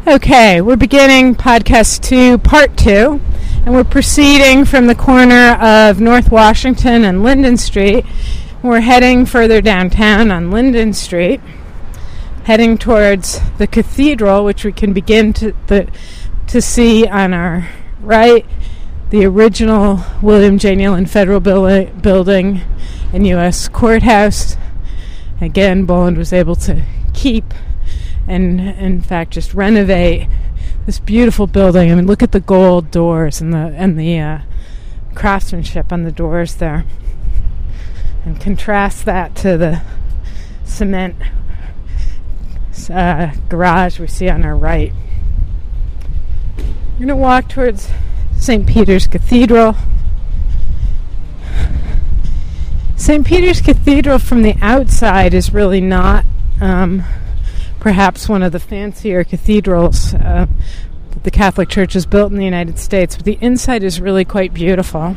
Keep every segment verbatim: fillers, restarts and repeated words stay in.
Okay, we're beginning podcast two, part two, and we're proceeding from the corner of North Washington and Linden Street. We're heading further downtown on Linden Street, heading towards the cathedral, which we can begin to the, to see on our right, the original William J. Neyland Federal Buil- Building and U S Courthouse. Again, Boland was able to keep and in fact just renovate this beautiful building. I mean, look at the gold doors and the and the uh, craftsmanship on the doors there, and contrast that to the cement uh, garage we see on our right. We're going to walk towards Saint Peter's Cathedral. Saint Peter's Cathedral from the outside is really not um, perhaps one of the fancier cathedrals uh, that the Catholic Church has built in the United States, but the inside is really quite beautiful.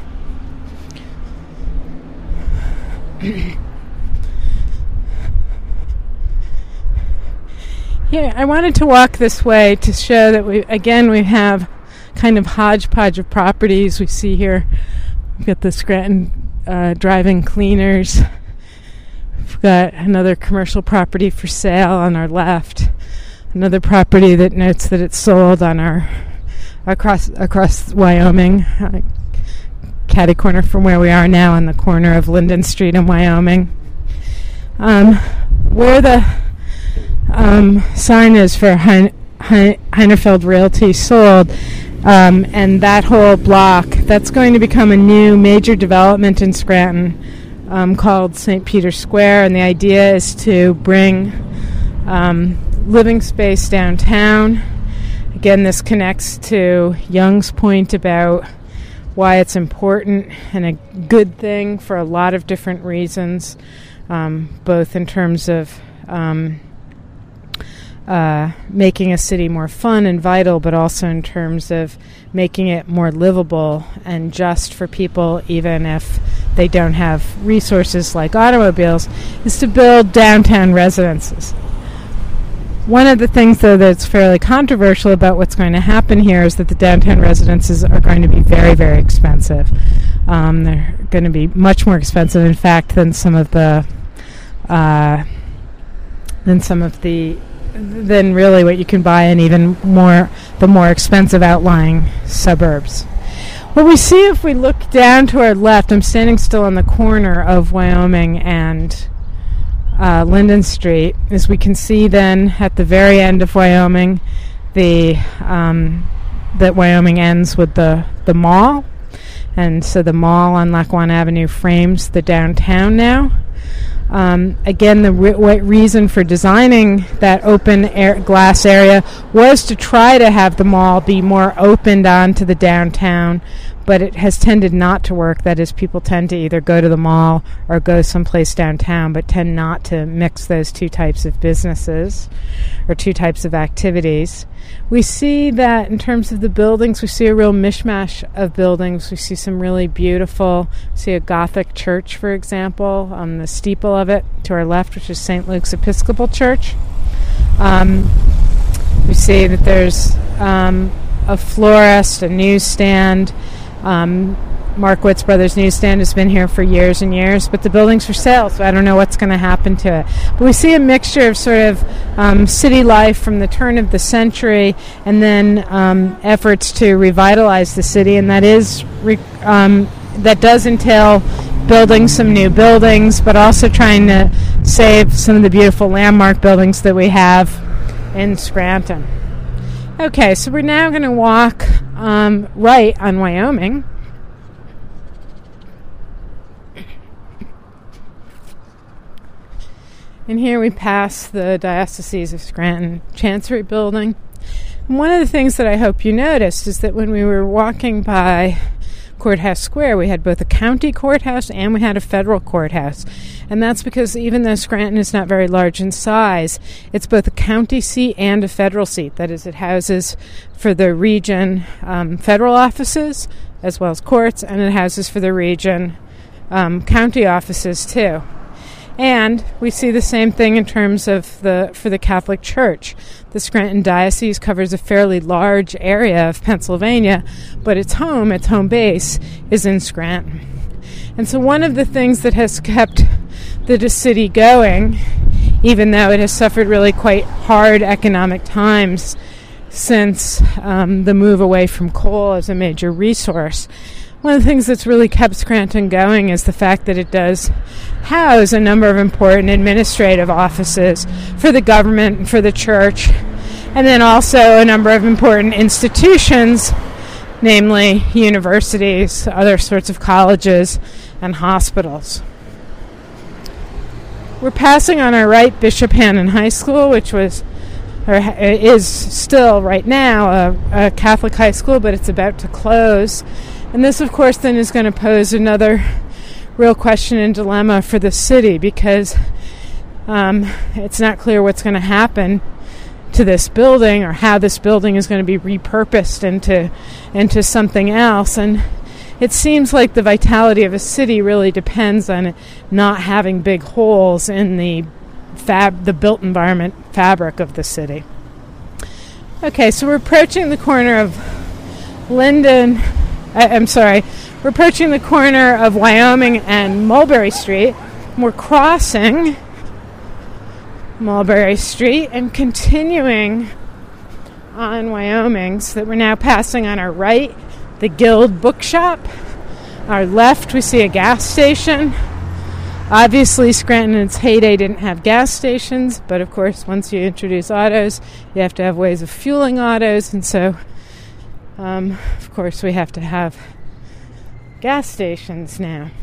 Yeah, I wanted to walk this way to show that we, again, we have kind of hodgepodge of properties. We see here, we've got the Scranton uh, Driving Cleaners. We've got another commercial property for sale on our left. Another property that notes that it's sold on our across across Wyoming, uh, catty corner from where we are now, on the corner of Linden Street in Wyoming. Um, where the um, sign is for Hein- Hein- Heinerfeld Realty sold, um, and that whole block, that's going to become a new major development in Scranton. Um, called Saint Peter's Square, and the idea is to bring um, living space downtown. Again, this connects to Young's point about why it's important and a good thing for a lot of different reasons, um, both in terms of um, uh, making a city more fun and vital, but also in terms of making it more livable and just for people, even if they don't have resources like automobiles, is to build downtown residences. One of the things, though, that's fairly controversial about what's going to happen here is that the downtown residences are going to be very, very expensive. Um, they're going to be much more expensive, in fact, than some of the uh, than some of the than really what you can buy in even more the more expensive outlying suburbs. What we see if we look down to our left, I'm standing still on the corner of Wyoming and uh, Linden Street, is we can see then at the very end of Wyoming the um, that Wyoming ends with the, the mall, and so the mall on Lackawanna Avenue frames the downtown now. Um, again, the re- reason for designing that open air glass area was to try to have the mall be more opened onto the downtown, but it has tended not to work. That is, people tend to either go to the mall or go someplace downtown, but tend not to mix those two types of businesses or two types of activities. We see that in terms of the buildings, we see a real mishmash of buildings. We see some really beautiful, we see a Gothic church, for example, on the steeple of it to our left, which is Saint Luke's Episcopal Church. Um, we see that there's um, a florist, a newsstand. Um, Markowitz Brothers Newsstand has been here for years and years, but the building's for sale, so I don't know what's going to happen to it. But we see a mixture of sort of um, city life from the turn of the century, and then um, efforts to revitalize the city, and that is re- um, that does entail building some new buildings, but also trying to save some of the beautiful landmark buildings that we have in Scranton. Okay, so we're now going to walk um, right on Wyoming. And here we pass the Diocese of Scranton Chancery Building. And one of the things that I hope you noticed is that when we were walking by Courthouse Square, we had both a county courthouse and we had a federal courthouse. And that's because even though Scranton is not very large in size, it's both a county seat and a federal seat. That is, it houses for the region um, federal offices as well as courts, and it houses for the region um, county offices too. And we see the same thing in terms of the for the Catholic Church. The Scranton Diocese covers a fairly large area of Pennsylvania, but its home, its home base, is in Scranton. And so one of the things that has kept the city going, even though it has suffered really quite hard economic times since um, the move away from coal as a major resource, one of the things that's really kept Scranton going is the fact that it does house a number of important administrative offices for the government and for the church, and then also a number of important institutions, namely universities, other sorts of colleges, and hospitals. We're passing on our right Bishop Hannon High School, which was or is still right now a, a Catholic high school, but it's about to close. And this, of course, then is going to pose another real question and dilemma for the city, because um, it's not clear what's going to happen to this building or how this building is going to be repurposed into into something else. And it seems like the vitality of a city really depends on it not having big holes in the fab, the built environment fabric of the city. Okay, so we're approaching the corner of Linden. I'm sorry, we're approaching the corner of Wyoming and Mulberry Street. We're crossing Mulberry Street and continuing on Wyoming, so that we're now passing on our right the Guild Bookshop. Our left we see a gas station. Obviously, Scranton in its heyday didn't have gas stations, but of course once you introduce autos, you have to have ways of fueling autos, and so Um, of course, we have to have gas stations now.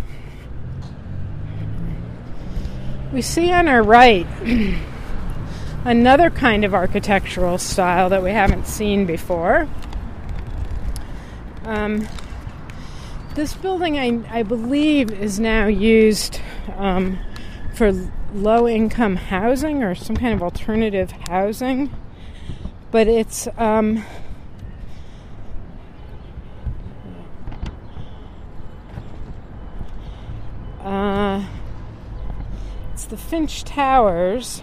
We see on our right another kind of architectural style that we haven't seen before. Um, this building, I, I believe, is now used um, for low-income housing or some kind of alternative housing, but it's um, Uh, it's the Finch Towers,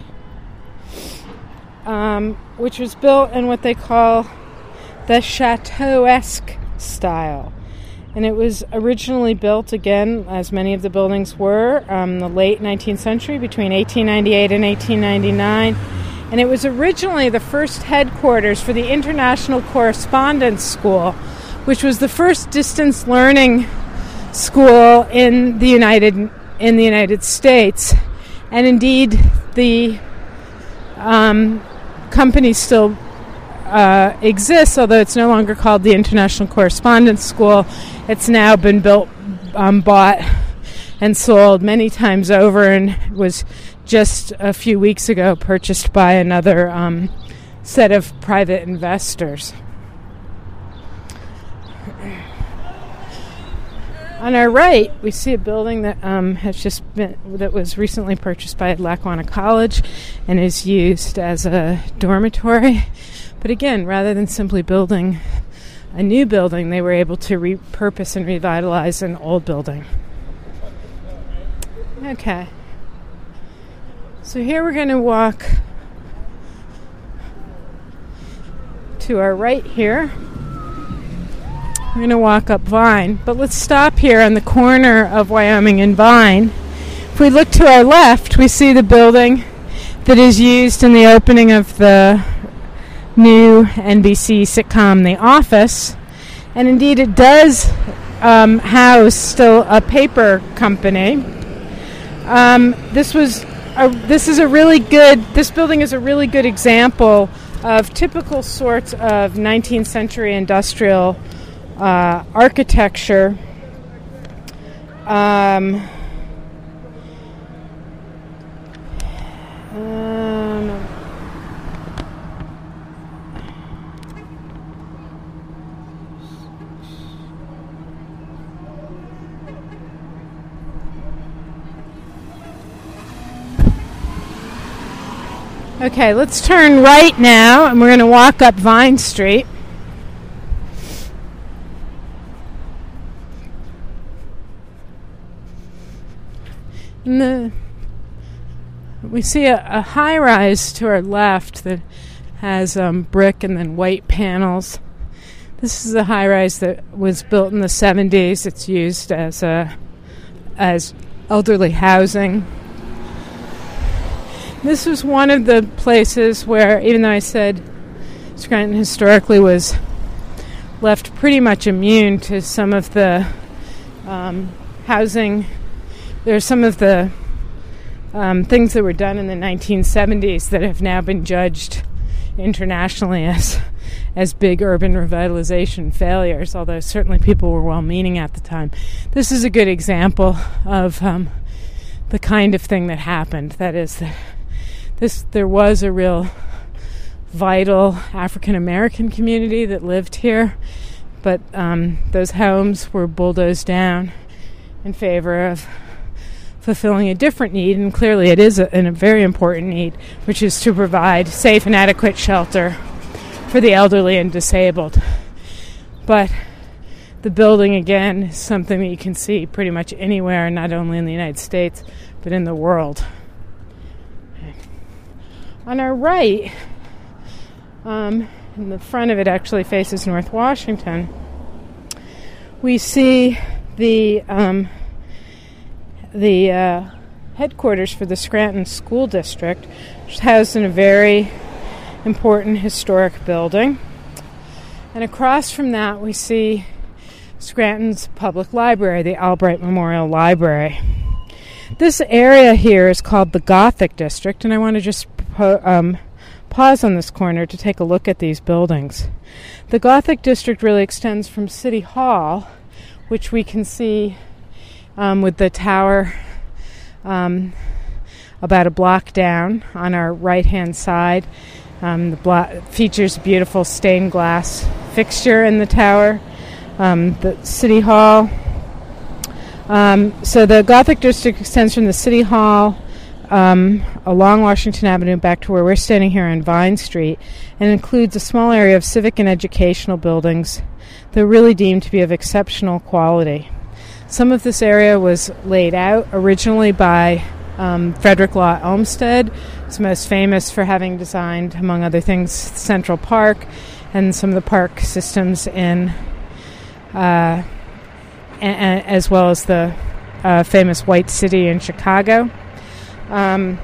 um, which was built in what they call the Chateau-esque style. And it was originally built, again, as many of the buildings were, um, the late nineteenth century, between eighteen ninety-eight and eighteen ninety-nine. And it was originally the first headquarters for the International Correspondence School, which was the first distance learning school in the United in the United States, and indeed the um, company still uh, exists, although it's no longer called the International Correspondence School. It's now been built, um, bought, and sold many times over, and was just a few weeks ago purchased by another um, set of private investors. On our right, we see a building that um, has just been that was recently purchased by Lackawanna College and is used as a dormitory. But again, rather than simply building a new building, they were able to repurpose and revitalize an old building. Okay. So here we're going to walk to our right here. We're going to walk up Vine, but let's stop here on the corner of Wyoming and Vine. If we look to our left, we see the building that is used in the opening of the new N B C sitcom The Office, and indeed it does um, house still a paper company. Um, this was a, this is a really good. This building is a really good example of typical sorts of nineteenth century industrial Uh, architecture. Um, um, okay, let's turn right now, and we're going to walk up Vine Street. And the we see a, a high-rise to our left that has um, brick and then white panels. This is a high-rise that was built in the seventies. It's used as a as elderly housing. This was one of the places where, even though I said Scranton historically was left pretty much immune to some of the um, housing, there are some of the um, things that were done in the nineteen seventies that have now been judged internationally as as big urban revitalization failures, although certainly people were well-meaning at the time. This is a good example of um, the kind of thing that happened. That is, that this there was a real vital African-American community that lived here, but um, those homes were bulldozed down in favor of fulfilling a different need, and clearly it is a, a very important need, which is to provide safe and adequate shelter for the elderly and disabled. But the building, again, is something that you can see pretty much anywhere, not only in the United States, but in the world. On our right, um, and the front of it actually faces North Washington, we see the um, the uh, headquarters for the Scranton School District, which is housed in a very important historic building. And across from that we see Scranton's public library, the Albright Memorial Library. This area here is called the Gothic District, and I want to just po- um, pause on this corner to take a look at these buildings. The Gothic District really extends from City Hall, which we can see um, with the tower um, about a block down on our right-hand side. Um, the blo- features a beautiful stained glass fixture in the tower. Um, the City Hall. Um, so the Gothic District extends from the City Hall um, along Washington Avenue back to where we're standing here on Vine Street, and includes a small area of civic and educational buildings that are really deemed to be of exceptional quality. Some of this area was laid out originally by um, Frederick Law Olmsted. He's most famous for having designed, among other things, Central Park and some of the park systems in, uh, a- a- as well as the uh, famous White City in Chicago. Um,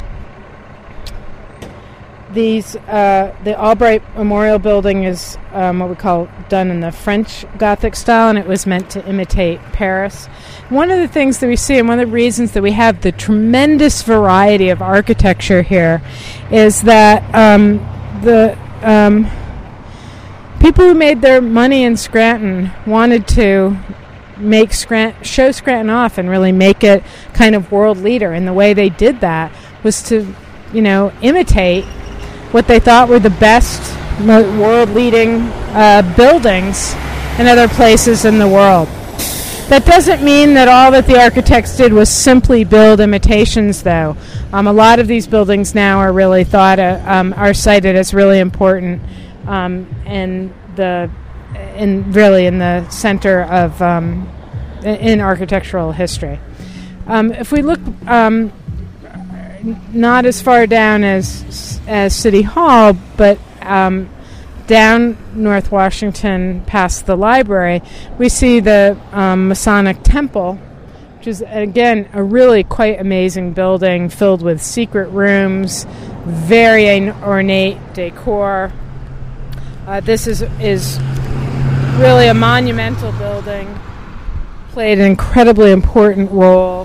these uh, the Albright Memorial Building is um, what we call done in the French Gothic style, and it was meant to imitate Paris. One of the things that we see, and one of the reasons that we have the tremendous variety of architecture here, is that um, the um, people who made their money in Scranton wanted to make Scranton, show Scranton off and really make it kind of world leader. And the way they did that was to, you know, imitate what they thought were the best world-leading uh, buildings in other places in the world. That doesn't mean that all that the architects did was simply build imitations, though. Um, a lot of these buildings now are really thought uh, um, are cited as really important um, in the in really in the center of um, in architectural history. Um, if we look um, not as far down as as City Hall, but um, down North Washington past the library, we see the um, Masonic Temple, which is, again, a really quite amazing building filled with secret rooms, very ornate decor. Uh, this is is really a monumental building, played an incredibly important role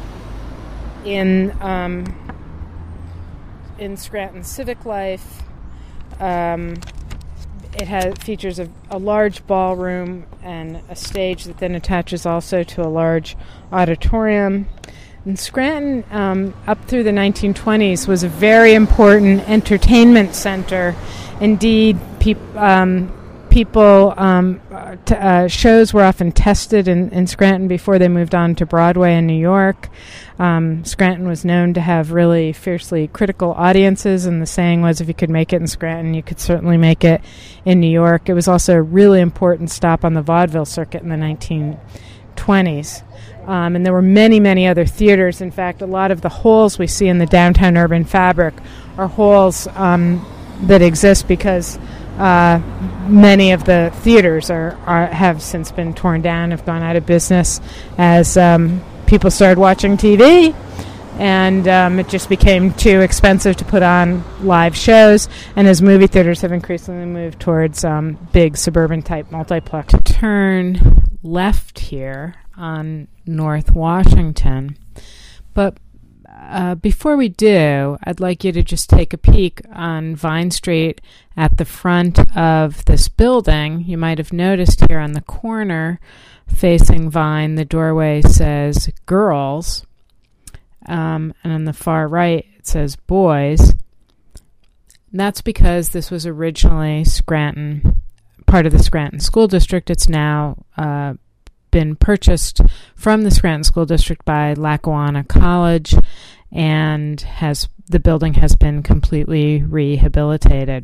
in um, in Scranton's civic life. Um, it has features a, a large ballroom and a stage that then attaches also to a large auditorium. And Scranton, um, up through the nineteen twenties, was a very important entertainment center. Indeed, peop- um, people um, t- uh, shows were often tested in, in Scranton before they moved on to Broadway in New York. Um, Scranton was known to have really fiercely critical audiences, and the saying was, if you could make it in Scranton, you could certainly make it in New York. It was also a really important stop on the vaudeville circuit in the nineteen twenties. Um, and there were many, many other theaters. In fact, a lot of the holes we see in the downtown urban fabric are holes um, that exist because uh, many of the theaters are, are have since been torn down, have gone out of business as um, people started watching T V, and um, it just became too expensive to put on live shows, and as movie theaters have increasingly moved towards um, big suburban-type multiplex. Turn left here on North Washington, but uh, before we do, I'd like you to just take a peek on Vine Street at the front of this building. You might have noticed here on the corner facing Vine, the doorway says girls, um, and on the far right it says boys. And that's because this was originally Scranton, part of the Scranton School District. It's now uh, been purchased from the Scranton School District by Lackawanna College, and has the building has been completely rehabilitated.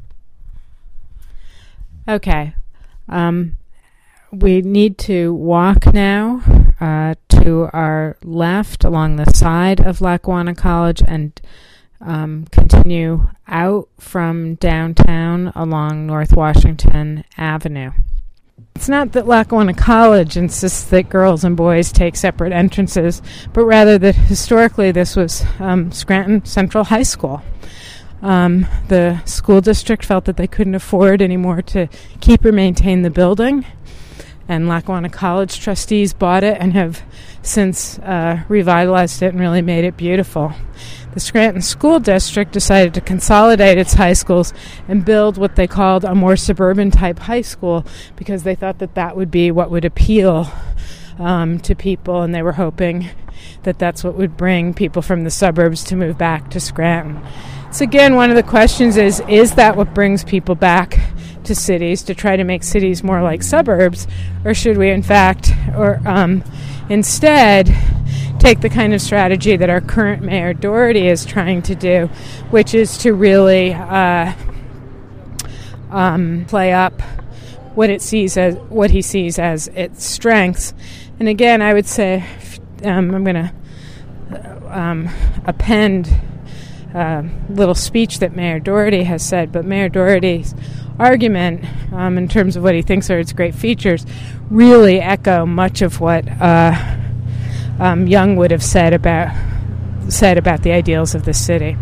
Okay, um, we need to walk now uh, to our left along the side of Lackawanna College and um, continue out from downtown along North Washington Avenue. It's not that Lackawanna College insists that girls and boys take separate entrances, but rather that historically this was um, Scranton Central High School. Um, the school district felt that they couldn't afford anymore to keep or maintain the building, and Lackawanna College trustees bought it and have since uh, revitalized it and really made it beautiful. The Scranton School District decided to consolidate its high schools and build what they called a more suburban-type high school because they thought that that would be what would appeal um, to people, and they were hoping that that's what would bring people from the suburbs to move back to Scranton. So again, one of the questions is, is that what brings people back to cities, to try to make cities more like suburbs, or should we in fact, or um, instead take the kind of strategy that our current Mayor Doherty is trying to do, which is to really uh, um, play up what it sees as what he sees as its strengths. And again, I would say um, I'm going to um, append a little speech that Mayor Doherty has said, but Mayor Doherty's argument um, in terms of what he thinks are its great features really echo much of what uh, um, Young would have said about said about the ideals of the city.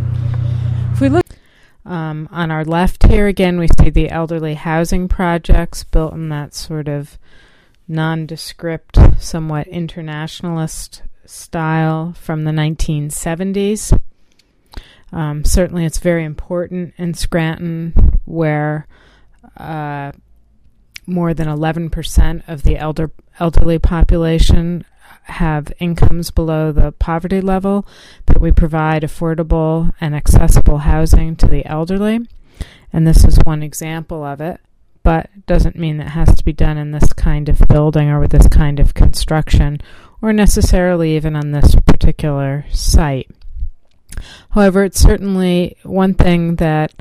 If we look um, on our left here again, we see the elderly housing projects built in that sort of nondescript, somewhat internationalist style from the nineteen seventies. Um, certainly it's very important in Scranton, where uh, more than eleven percent of the elder elderly population have incomes below the poverty level, that we provide affordable and accessible housing to the elderly. And this is one example of it, but it doesn't mean that it has to be done in this kind of building or with this kind of construction, or necessarily even on this particular site. However, it's certainly one thing that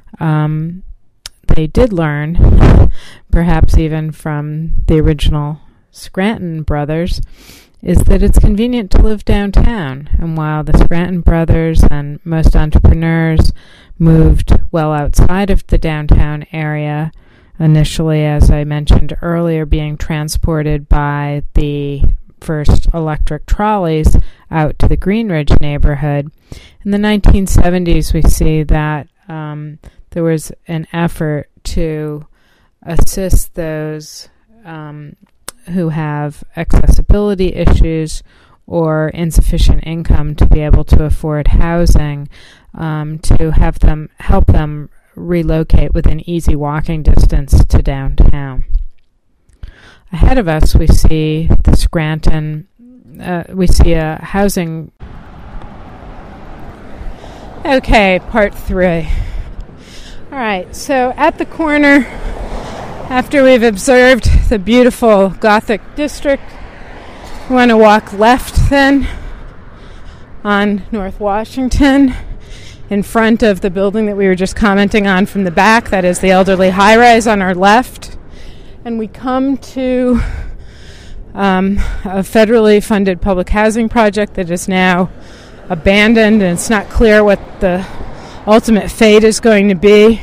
um, they did learn, perhaps even from the original Scranton brothers, is that it's convenient to live downtown. And while the Scranton brothers and most entrepreneurs moved well outside of the downtown area, initially, as I mentioned earlier, being transported by the first electric trolleys out to the Greenridge neighborhood. In the nineteen seventies, we see that um, there was an effort to assist those um, who have accessibility issues or insufficient income to be able to afford housing, um, to have them help them relocate within easy walking distance to downtown. Ahead of us, we see the Scranton, uh, we see a housing. Okay, part three. All right, so at the corner, after we've observed the beautiful Gothic district, we want to walk left then on North Washington in front of the building that we were just commenting on from the back, that is the elderly high-rise on our left. And we come to um, a federally funded public housing project that is now abandoned, and it's not clear what the ultimate fate is going to be.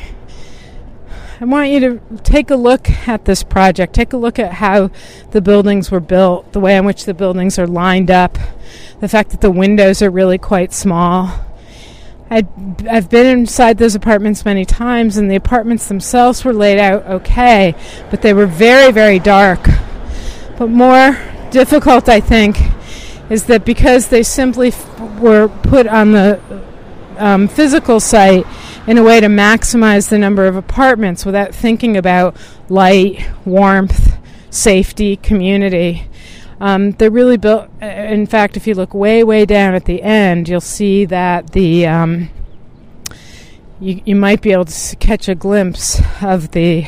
I want you to take a look at this project. Take a look at how the buildings were built, the way in which the buildings are lined up, the fact that the windows are really quite small. I'd, I've been inside those apartments many times, and the apartments themselves were laid out okay, but they were very, very dark. But more difficult, I think, is that because they simply f- were put on the um, physical site in a way to maximize the number of apartments without thinking about light, warmth, safety, community. Um, they're really built. In fact, if you look way, way down at the end, you'll see that the um, you, you might be able to catch a glimpse of the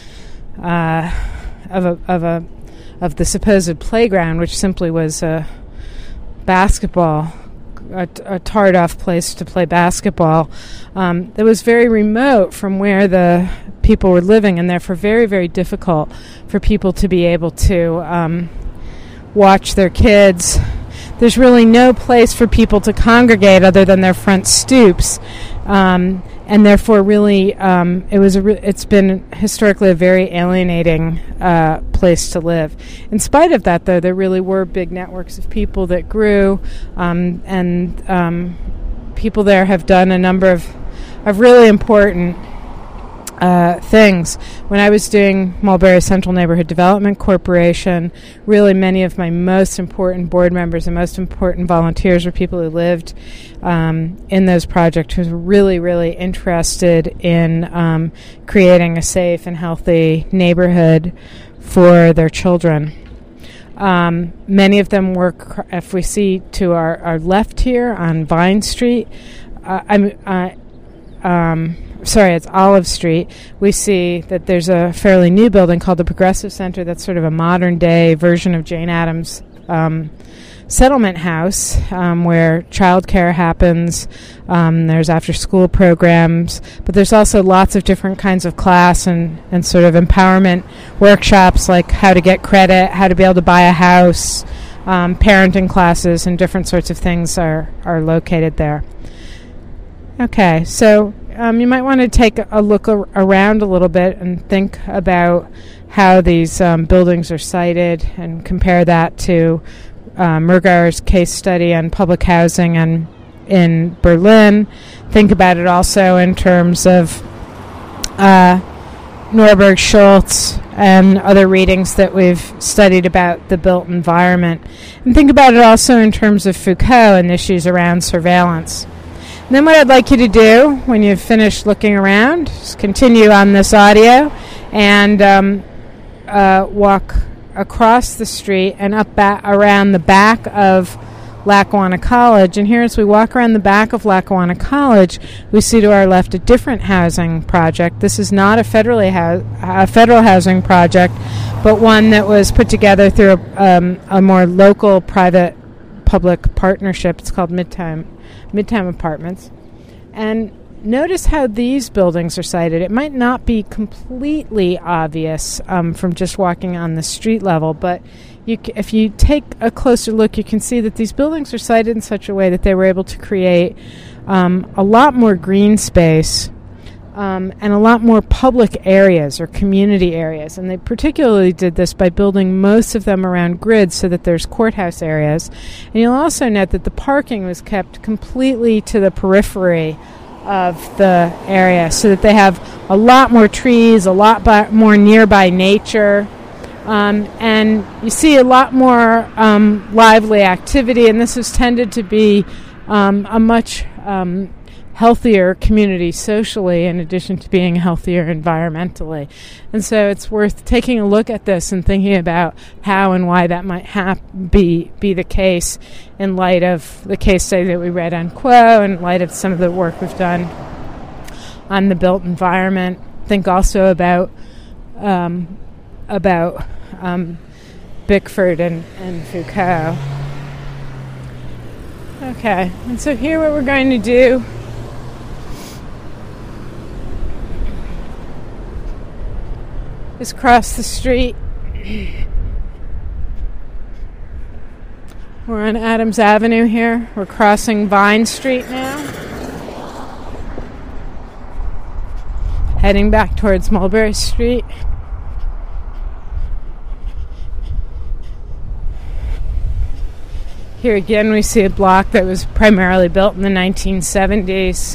uh, of a of a of the supposed playground, which simply was a basketball. A, a tarred-off place to play basketball um, that was very remote from where the people were living, and therefore very, very difficult for people to be able to um, watch their kids. There's really no place for people to congregate other than their front stoops, um, and therefore really um, it was a re- it's been historically a very alienating uh, place to live. In spite of that, though, there really were big networks of people that grew, um, and um, people there have done a number of, of really important Uh, things. When I was doing Mulberry Central Neighborhood Development Corporation, really many of my most important board members and most important volunteers were people who lived um, in those projects, who were really, really interested in um, creating a safe and healthy neighborhood for their children. Um, many of them work, if we see to our, our left here on Vine Street, uh, I'm uh, um, sorry, it's Olive Street, we see that there's a fairly new building called the Progressive Center that's sort of a modern-day version of Jane Addams' um, settlement house, um, where childcare happens. Um, there's after-school programs, but there's also lots of different kinds of class and, and sort of empowerment workshops, like how to get credit, how to be able to buy a house, um, parenting classes, and different sorts of things are, are located there. Okay, so Um, you might want to take a look ar- around a little bit and think about how these um, buildings are sited and compare that to uh, Murgaur's case study on public housing and in Berlin. Think about it also in terms of uh, Norberg Schultz and other readings that we've studied about the built environment. And think about it also in terms of Foucault and issues around surveillance. And then what I'd like you to do when you've finished looking around is continue on this audio and um, uh, walk across the street and up ba- around the back of Lackawanna College. And here, as we walk around the back of Lackawanna College, we see to our left a different housing project. This is not a federally ho- a federal housing project, but one that was put together through a, um, a more local private-public partnership. It's called Midtime. Midtown Apartments. And notice how these buildings are sited. It might not be completely obvious um, from just walking on the street level, but you c- if you take a closer look, you can see that these buildings are sited in such a way that they were able to create um, a lot more green space um, and a lot more public areas or community areas. And they particularly did this by building most of them around grids so that there's courthouse areas. And you'll also note that the parking was kept completely to the periphery of the area so that they have a lot more trees, a lot bi- more nearby nature. Um, and you see a lot more um, lively activity, and this has tended to be um, a much um, healthier community socially, in addition to being healthier environmentally. And so it's worth taking a look at this and thinking about how and why that might hap- be be the case in light of the case study that we read on Quo, in light of some of the work we've done on the built environment. Think also about um, about um, Bickford and, and Foucault. Okay, and so here what we're going to do is cross the street We're on Adams Avenue here. We're crossing Vine Street now, heading back towards Mulberry Street. Here again we see a block that was primarily built in the nineteen seventies.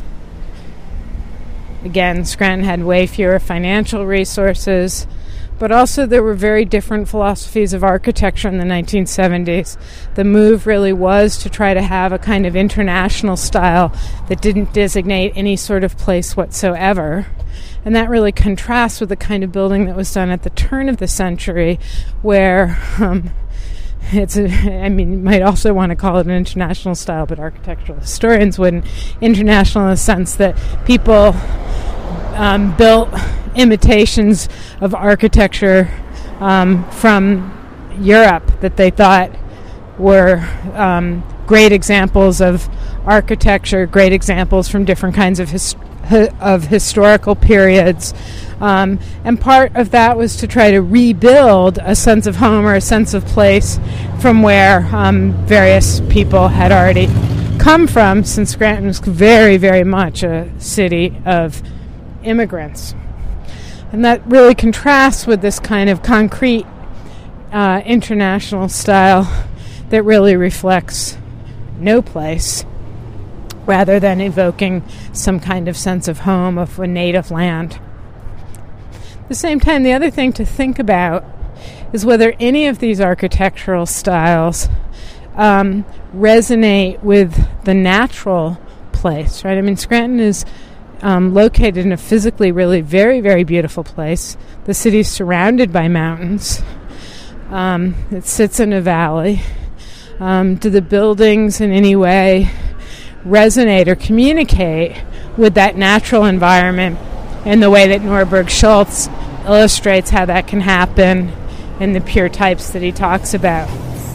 Again, Scranton had way fewer financial resources, but also there were very different philosophies of architecture in the nineteen seventies. The move really was to try to have a kind of international style that didn't designate any sort of place whatsoever. And that really contrasts with the kind of building that was done at the turn of the century, where um, it's, a, I mean, you might also want to call it an international style, but architectural historians wouldn't. International in the sense that people um, built imitations of architecture um, from Europe that they thought were um, great examples of architecture, great examples from different kinds of his, of historical periods. Um, and part of that was to try to rebuild a sense of home or a sense of place from where um, various people had already come from, since Scranton was very, very much a city of immigrants. And that really contrasts with this kind of concrete uh, international style that really reflects no place, rather than evoking some kind of sense of home, of a native land. At the same time, the other thing to think about is whether any of these architectural styles um, resonate with the natural place, right? I mean, Scranton is um, located in a physically really very, very beautiful place. The city's surrounded by mountains. Um, it sits in a valley. Um, do the buildings in any way resonate or communicate with that natural environment in the way that Norberg Schultz illustrates how that can happen in the pure types that he talks about?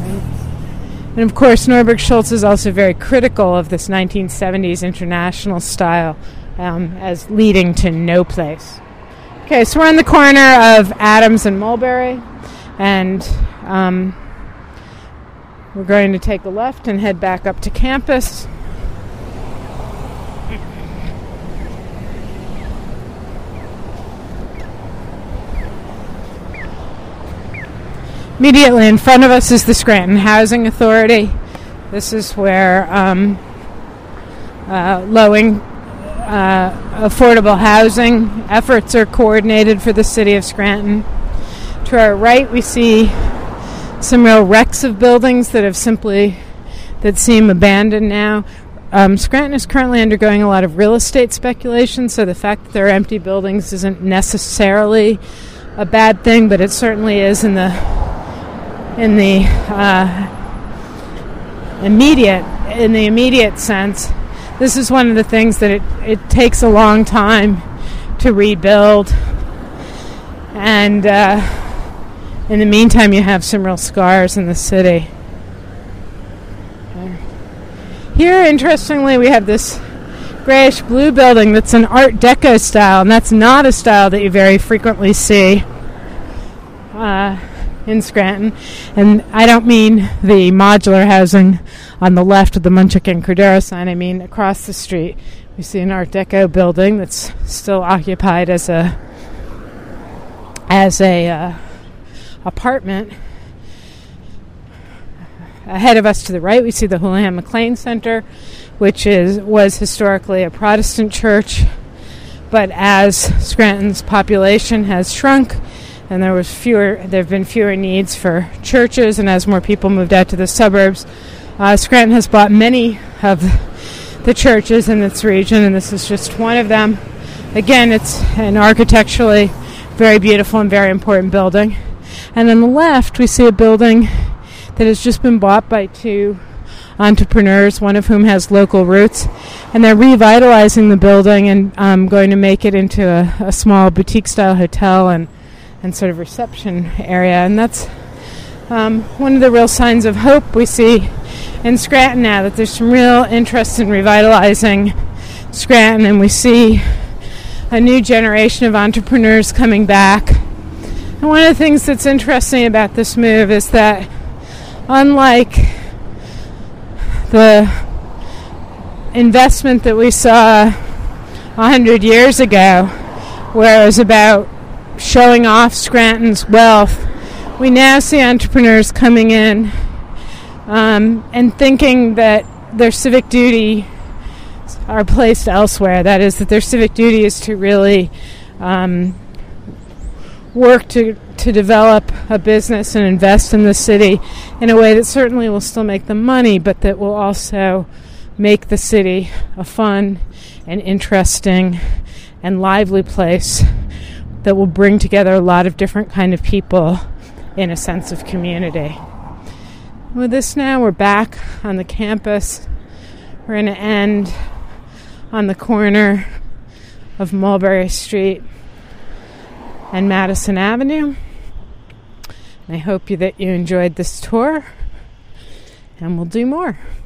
And of course, Norberg Schultz is also very critical of this nineteen seventies international style um, as leading to no place. Okay, so we're on the corner of Adams and Mulberry, and um, we're going to take a left and head back up to campus. Immediately in front of us is the Scranton Housing Authority. This is where um, uh, low-income, uh, affordable housing efforts are coordinated for the city of Scranton. To our right, we see some real wrecks of buildings that have simply, that seem abandoned now. Um, Scranton is currently undergoing a lot of real estate speculation, so the fact that there are empty buildings isn't necessarily a bad thing, but it certainly is in the in the uh, immediate in the immediate sense. This is one of the things that it, it takes a long time to rebuild, and uh, in the meantime you have some real scars in the city. Here, interestingly, we have this grayish blue building that's an Art Deco style, and that's not a style that you very frequently see uh, in Scranton. And I don't mean the modular housing on the left of the Munchak and Cordero sign. I mean across the street we see an Art Deco building that's still occupied as a as a uh, apartment. Ahead of us to the right we see the Houlihan McClain Center, which is was historically a Protestant church, but as Scranton's population has shrunk and there was fewer, there have been fewer needs for churches, and as more people moved out to the suburbs, uh, Scranton has bought many of the churches in its region, and this is just one of them. Again, it's an architecturally very beautiful and very important building. And on the left, we see a building that has just been bought by two entrepreneurs, one of whom has local roots, and they're revitalizing the building and um, going to make it into a, a small boutique-style hotel and and sort of reception area. And that's um, one of the real signs of hope we see in Scranton now, that there's some real interest in revitalizing Scranton, and we see a new generation of entrepreneurs coming back. And one of the things that's interesting about this move is that unlike the investment that we saw a hundred years ago, where it was about showing off Scranton's wealth, we now see entrepreneurs coming in um, and thinking that their civic duty are placed elsewhere. That is, that their civic duty is to really um, work to to develop a business and invest in the city in a way that certainly will still make them money, but that will also make the city a fun and interesting and lively place that will bring together a lot of different kind of people in a sense of community. With this now, we're back on the campus. We're going to end on the corner of Mulberry Street and Madison Avenue. And I hope you that you enjoyed this tour, and we'll do more.